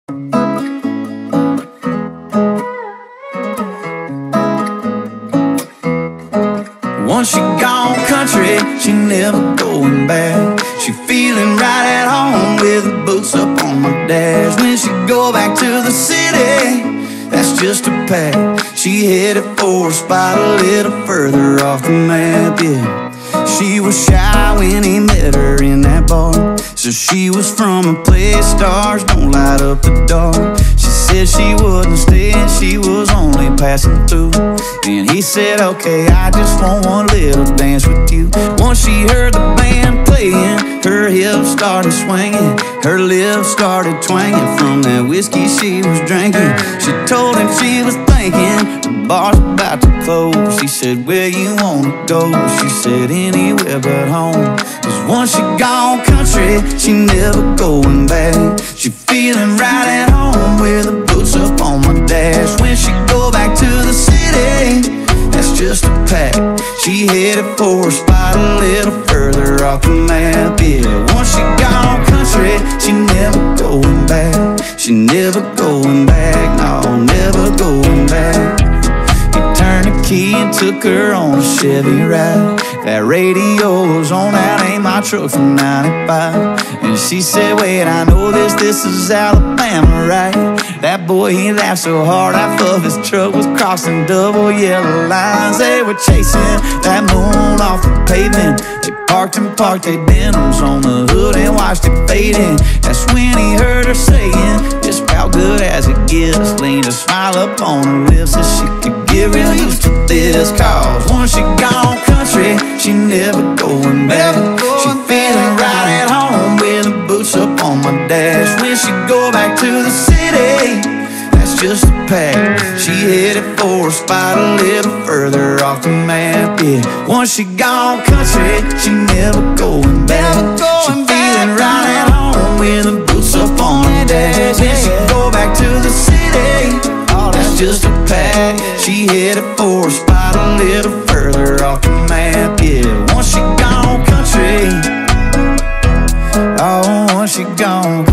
Once she gone country, she never going back. She feeling right at home with the boots up on my dash. When she go back to the city, that's just a pack. She headed for a spot a little further off the map, yeah. She was shy when he met her in that bar, so she was from a place stars don't light up the dark. She said she wouldn't stay and she was only passing through, and he said, okay, I just want one little dance with you. Once she heard the band playing, her hips started swinging, her lips started twanging from that whiskey she was drinking. She told him she was thinking the bar's about to close. She said, where you wanna go? She said, anywhere but home. 'Cause once she gone country, she never going back. She feeling right at home with the boots up on my dash. When she go back to the city, that's just a pack. She headed for a spot a little further off the map, yeah. Once she gone country, she never going back. She never going back, no, never going back. He turned the key and took her on a Chevy ride. That radio was on, that ain't my truck from 95. And she said, wait, I know this is Alabama, right? That boy, he laughed so hard, half of his truck was crossing double yellow lines. They were chasing that moon off the pavement. They parked their denims on the hood and watched it fading. That's when he heard her saying, just how good as it gets. Leaned a smile up on her lips as she could get real used to this. Cause once she gone country, she never going back. She feeling right at home with the boots up on my dash. When she go back to the city, that's just a pack. She headed for a spot a little further off the map, yeah. Once she gone country, she never going back. She feeling right at home with the boots up on my dash. When she go back to the city, that's just a pack. She headed for a spot a little further off the map, yeah. Once she gone country, oh, once she gone